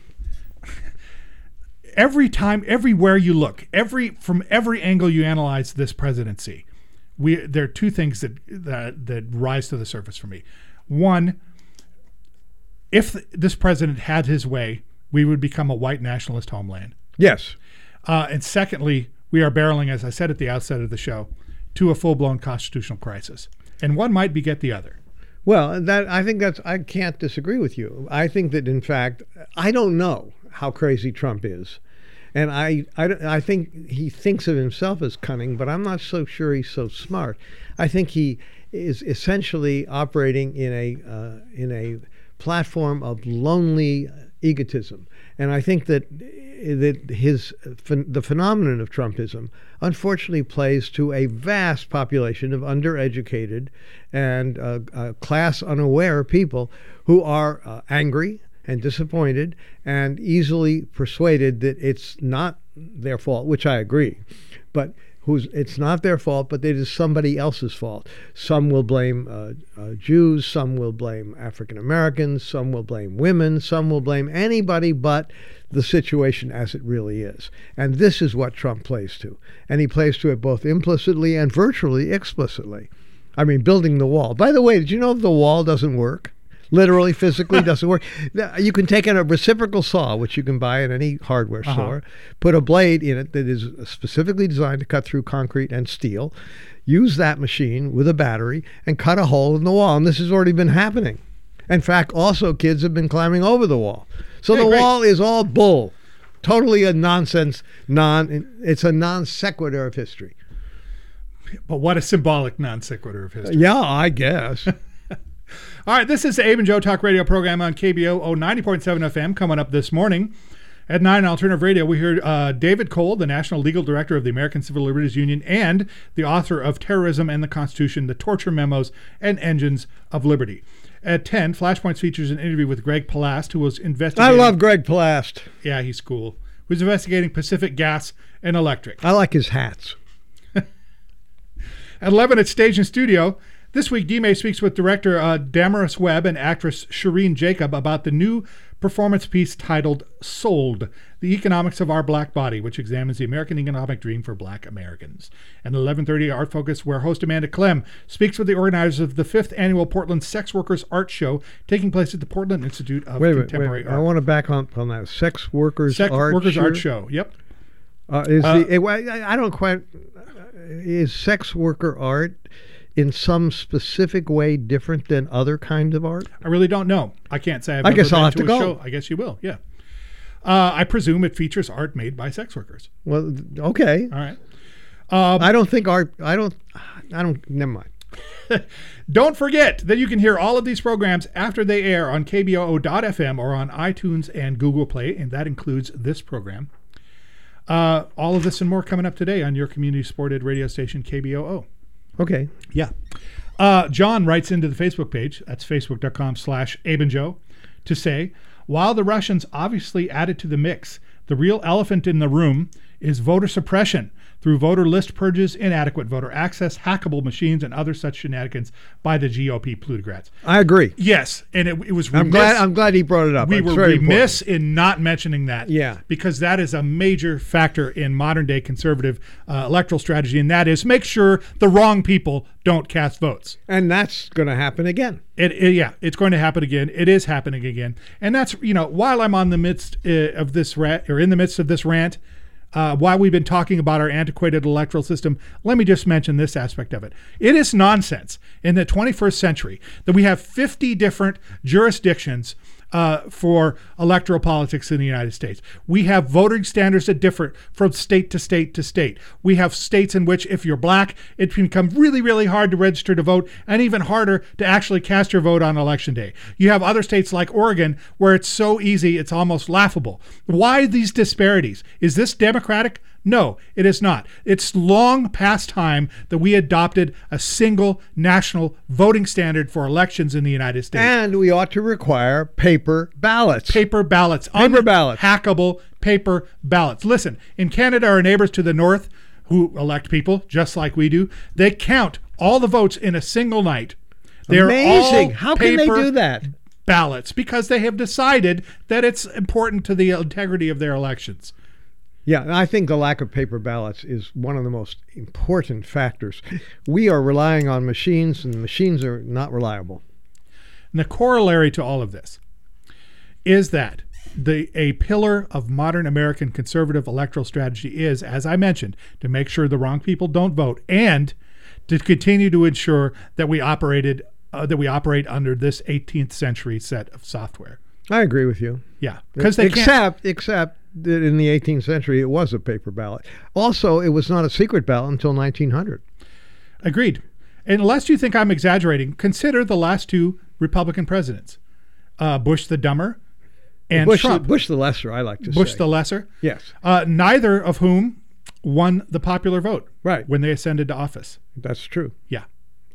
every time, everywhere you look, from every angle you analyze this presidency, there are two things that rise to the surface for me. One, if this president had his way, we would become a white nationalist homeland. Yes. And secondly, we are barreling, as I said at the outset of the show, to a full-blown constitutional crisis. And one might beget the other. Well, I can't disagree with you. I think that, in fact, I don't know how crazy Trump is. And I think he thinks of himself as cunning, but I'm not so sure he's so smart. I think he is essentially operating in a platform of lonely egotism. And I think that the phenomenon of Trumpism unfortunately plays to a vast population of undereducated and class unaware people who are angry and disappointed and easily persuaded that it's not their fault, which I agree, but it's not their fault, but it is somebody else's fault. Some will blame Jews, some will blame African Americans, some will blame women, some will blame anybody but the situation as it really is. And this is what Trump plays to. And he plays to it both implicitly and virtually explicitly. I mean, building the wall. By the way, did you know the wall doesn't work? Literally, physically doesn't work. You can take in a reciprocal saw, which you can buy at any hardware store, put a blade in it that is specifically designed to cut through concrete and steel, use that machine with a battery, and cut a hole in the wall. And this has already been happening. In fact, also kids have been climbing over the wall. So the wall is all bull. Totally a nonsense, it's a non sequitur of history. But what a symbolic non sequitur of history. Yeah, I guess. All right, this is the Abe and Joe Talk Radio program on KBOO 90.7 FM. Coming up this morning at 9 Alternative Radio, we hear David Cole, the National Legal Director of the American Civil Liberties Union and the author of Terrorism and the Constitution, the Torture Memos and Engines of Liberty. At 10, Flashpoints features an interview with Greg Palast, who was investigating... I love Greg Palast. Yeah, he's cool. Who's investigating Pacific Gas and Electric. I like his hats. At 11 at Stage and Studio, This week, D-May speaks with director Damaris Webb and actress Shireen Jacob about the new performance piece titled Sold, The Economics of Our Black Body, which examines the American economic dream for Black Americans. And 11:30 Art Focus, where host Amanda Clem speaks with the organizers of the 5th Annual Portland Sex Workers Art Show, taking place at the Portland Institute of Contemporary Art. I want to back on that. Sex Workers Art Show. Yep. I don't quite... Is sex worker art in some specific way different than other kinds of art? I really don't know. I can't say. I guess I'll have to go. Show. I guess you will. Yeah. I presume it features art made by sex workers. Well, okay. All right. I don't think art. I don't. Never mind. Don't forget that you can hear all of these programs after they air on KBOO.FM or on iTunes and Google Play, and that includes this program. All of this and more coming up today on your community-supported radio station, KBOO. Okay. Yeah. John writes into the Facebook page, that's facebook.com/AbeandJoe, to say, while the Russians obviously added to the mix, the real elephant in the room is voter suppression through voter list purges, inadequate voter access, hackable machines, and other such shenanigans by the GOP plutocrats. I agree. Yes, and it was remiss. I'm glad he brought it up. We were remiss in not mentioning that. Yeah. Because that is a major factor in modern-day conservative electoral strategy, and that is make sure the wrong people don't cast votes. And that's going to happen again. Yeah, it's going to happen again. It is happening again. And that's, while I'm in the midst of this rant, while we've been talking about our antiquated electoral system, let me just mention this aspect of it. It is nonsense in the 21st century that we have 50 different jurisdictions for electoral politics in the United States. We have voting standards that differ from state to state to state. We have states in which if you're black, it can become really, really hard to register to vote and even harder to actually cast your vote on election day. You have other states like Oregon where it's so easy, it's almost laughable. Why these disparities? Is this democratic? No, it is not. It's long past time that we adopted a single national voting standard for elections in the United States. And we ought to require paper ballots. Paper ballots. Hackable paper ballots. Listen, in Canada, our neighbors to the north, who elect people just like we do, they count all the votes in a single night. They're amazing. All How can they do that? Ballots, because they have decided that it's important to the integrity of their elections. Yeah, I think the lack of paper ballots is one of the most important factors. We are relying on machines, and the machines are not reliable. And the corollary to all of this is that a pillar of modern American conservative electoral strategy is, as I mentioned, to make sure the wrong people don't vote and to continue to ensure that we operate under this 18th century set of software. I agree with you. Yeah, because except that in the 18th century it was a paper ballot. Also, it was not a secret ballot until 1900. Agreed. And unless you think I'm exaggerating, consider the last two Republican presidents, Bush the Dumber and Trump. Bush the Lesser, I like to say. Bush the Lesser. Yes. Neither of whom won the popular vote. Right. When they ascended to office. That's true. Yeah.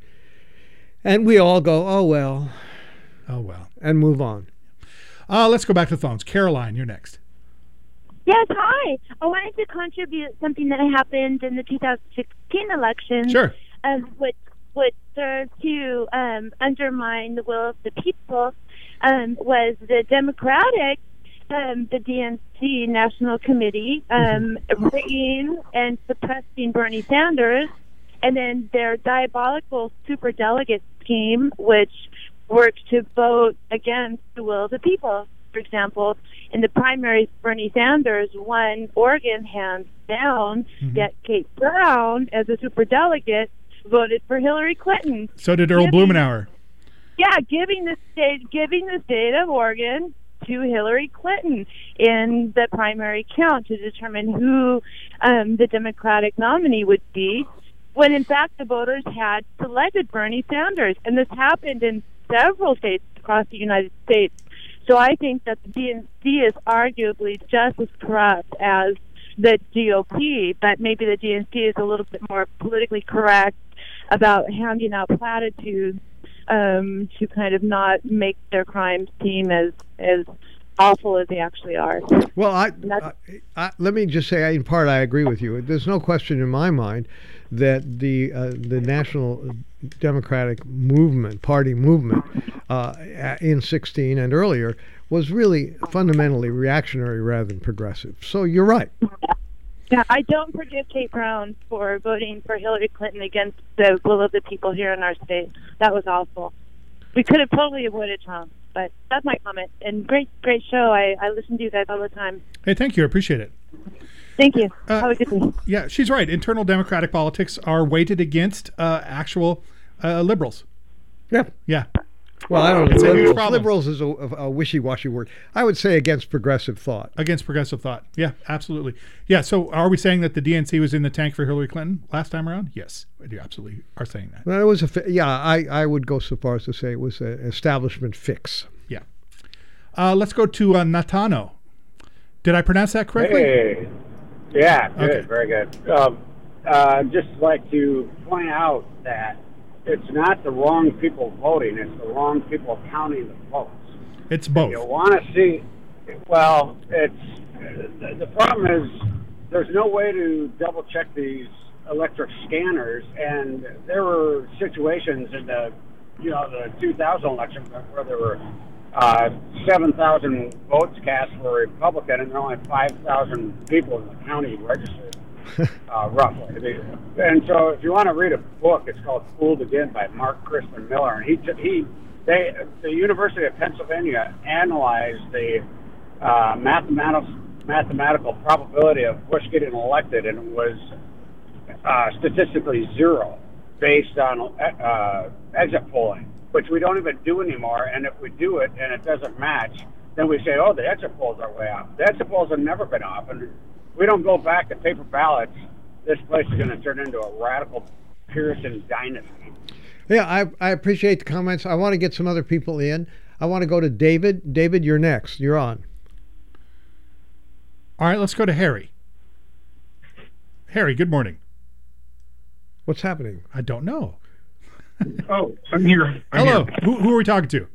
And we all go, oh, well. Oh, well. And move on. Let's go back to the phones. Caroline, you're next. Yes, hi. I wanted to contribute something that happened in the 2016 election. Sure. Which served to undermine the will of the people, was the Democratic, the DNC National Committee, rigging and suppressing Bernie Sanders, and then their diabolical superdelegate scheme, which worked to vote against the will of the people. For example, in the primaries, Bernie Sanders won Oregon hands down, yet Kate Brown, as a superdelegate, voted for Hillary Clinton. So did Earl Blumenauer. Yeah, giving the state of Oregon to Hillary Clinton in the primary count to determine who the Democratic nominee would be, when in fact the voters had selected Bernie Sanders. And this happened in several states across the United States. So I think that the DNC is arguably just as corrupt as the GOP, but maybe the DNC is a little bit more politically correct about handing out platitudes to kind of not make their crimes seem as awful as they actually are. Well, let me just say, in part, I agree with you. There's no question in my mind that the National Democratic Party movement in 16 and earlier was really fundamentally reactionary rather than progressive. So you're right. Yeah, I don't forgive Kate Brown for voting for Hillary Clinton against the will of the people here in our state. That was awful. We could have totally avoided Trump, but that's my comment. And great show. I listen to you guys all the time. Hey, thank you. I appreciate it. Thank you. Have a good day. Yeah, she's right. Internal Democratic politics are weighted against actual liberals. Yeah. Yeah. Well, I don't It's a huge know. problem. Liberals is a wishy-washy word. I would say against progressive thought. Against progressive thought. Yeah, absolutely. Yeah, so are we saying that the DNC was in the tank for Hillary Clinton last time around? Yes, we absolutely are saying that. Well, it was I would go so far as to say it was an establishment fix. Yeah. Let's go to Natano. Did I pronounce that correctly? Hey. Yeah, good. Okay. Very good. Just like to point out that it's not the wrong people voting, it's the wrong people counting the votes. It's both. You want to see, well, the problem is there's no way to double check these electric scanners, and there were situations in the 2000 election where there were 7,000 votes cast for a Republican, and there are only 5,000 people in the county registered, roughly. And so, if you want to read a book, it's called "Fooled Again" by Mark Crispin Miller, and the University of Pennsylvania analyzed the mathematical probability of Bush getting elected, and it was statistically zero based on exit polling, which we don't even do anymore. And if we do it and it doesn't match, then we say, oh, the exit polls are way off. The exit polls have never been off. And we don't go back to paper ballots, this place is going to turn into a radical Puritan dynasty. Yeah, I appreciate the comments. I want to get some other people in. I want to go to David. David, you're next. You're on. All right, let's go to Harry. Harry, good morning. What's happening? I don't know. Oh, I'm here. Hello. Who are we talking to?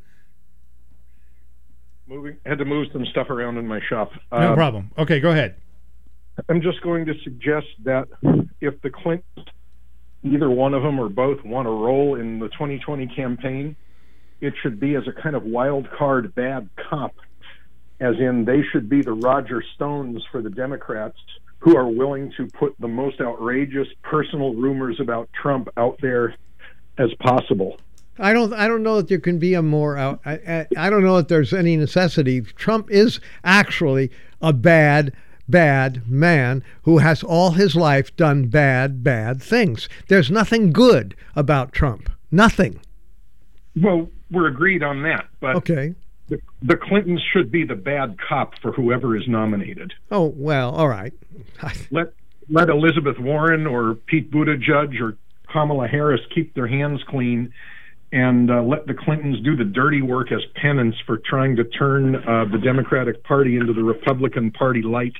Had to move some stuff around in my shop. No problem. Okay, go ahead. I'm just going to suggest that if the Clintons, either one of them or both, want a role in the 2020 campaign, it should be as a kind of wild card bad cop, as in they should be the Roger Stones for the Democrats, who are willing to put the most outrageous personal rumors about Trump out there as possible. I don't know that there can be a more I don't know that there's any necessity. Trump is actually a bad man who has all his life done bad things. There's nothing good about Trump. Nothing. Well, we're agreed on that, but okay. The Clintons should be the bad cop for whoever is nominated. Oh, well, all right. Let Elizabeth Warren or Pete Buttigieg or Kamala Harris keep their hands clean, and let the Clintons do the dirty work as penance for trying to turn the Democratic Party into the Republican Party light.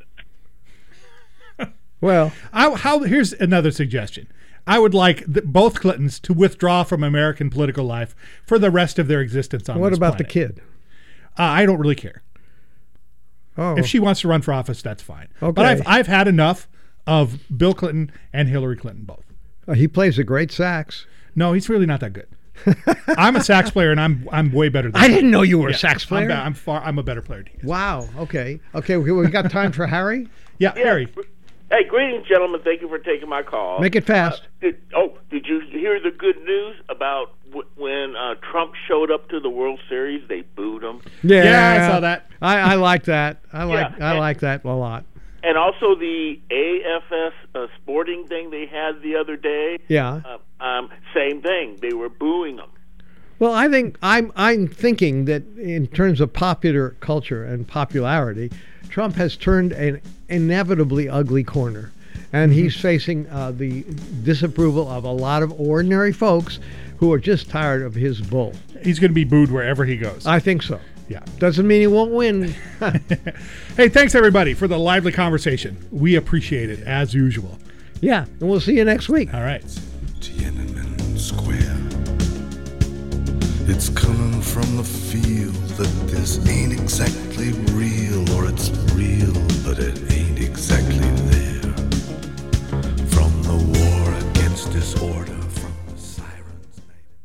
Well, here's another suggestion. I would like both Clintons to withdraw from American political life for the rest of their existence on this planet. What about the kid? I don't really care. Oh. If she wants to run for office, that's fine. Okay. But I've had enough of Bill Clinton and Hillary Clinton both. He plays a great sax. No, he's really not that good. I'm a sax player, and I'm way better than I didn't know you were a sax player. I'm a better player than he is. Wow. Okay. We got time for Harry? Yeah, Harry. Hey, greetings, gentlemen. Thank you for taking my call. Make it fast. Did you hear the good news about when Trump showed up to the World Series? They booed him. Yeah, I saw that. I like that. I like that a lot. And also the AFS sporting thing they had the other day. Yeah. Same thing. They were booing them. Well, I think I'm thinking that in terms of popular culture and popularity, Trump has turned an inevitably ugly corner, and he's facing the disapproval of a lot of ordinary folks who are just tired of his bull. He's going to be booed wherever he goes. I think so. Yeah. Doesn't mean he won't win. Hey, thanks everybody for the lively conversation. We appreciate it as usual. Yeah, and we'll see you next week. All right. Tiananmen Square. It's coming from the field but this ain't exactly real, or it's real, but it ain't exactly there. From the war against disorder, from the sirens.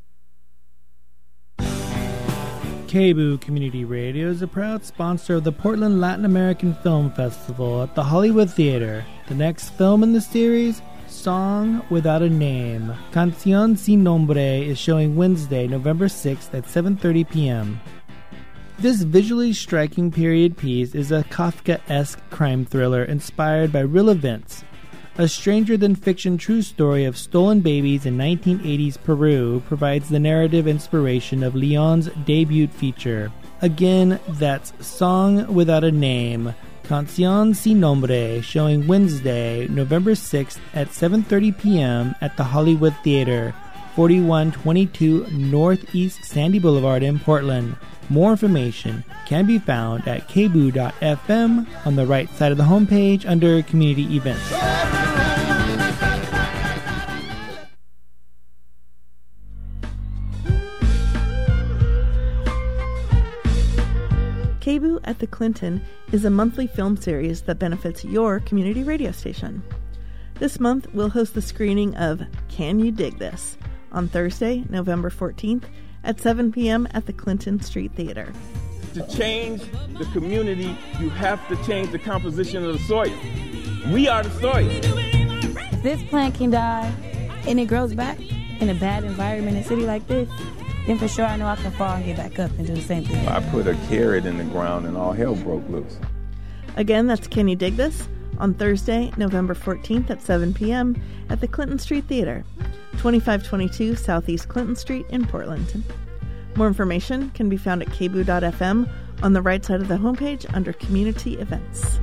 KBOO Community Radio is a proud sponsor of the Portland Latin American Film Festival at the Hollywood Theater. The next film in the series, Song Without a Name, Canción Sin Nombre, is showing Wednesday, November 6th at 7:30 p.m. This visually striking period piece is a Kafka-esque crime thriller inspired by real events. A stranger-than-fiction true story of stolen babies in 1980s Peru provides the narrative inspiration of Leon's debut feature. Again, that's Song Without a Name, Canción Sin Nombre, showing Wednesday, November 6th at 7:30 p.m. at the Hollywood Theater, 4122 Northeast Sandy Boulevard in Portland. More information can be found at kboo.fm on the right side of the homepage under Community Events. KBOO at the Clinton is a monthly film series that benefits your community radio station. This month, we'll host the screening of Can You Dig This? On Thursday, November 14th at 7 p.m. at the Clinton Street Theater. To change the community, you have to change the composition of the soil. We are the soil. If this plant can die and it grows back in a bad environment in a city like this, then for sure I know I can fall and get back up and do the same thing. I put a carrot in the ground and all hell broke loose. Again, that's Can You Dig This? On Thursday, November 14th at 7 p.m. at the Clinton Street Theater, 2522 Southeast Clinton Street in Portland. More information can be found at kboo.fm on the right side of the homepage under Community Events.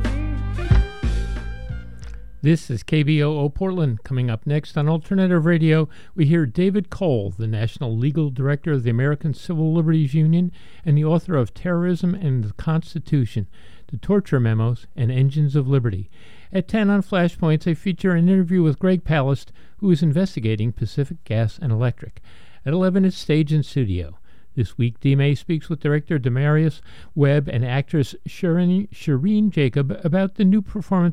This is KBOO Portland. Coming up next on Alternative Radio, we hear David Cole, the National Legal Director of the American Civil Liberties Union and the author of Terrorism and the Constitution, The Torture Memos and Engines of Liberty. At 10 on Flashpoints, I feature an interview with Greg Palast, who is investigating Pacific Gas and Electric. At 11, it's Stage and Studio. This week, DMA speaks with director Demarius Webb and actress Shireen Jacob about the new performance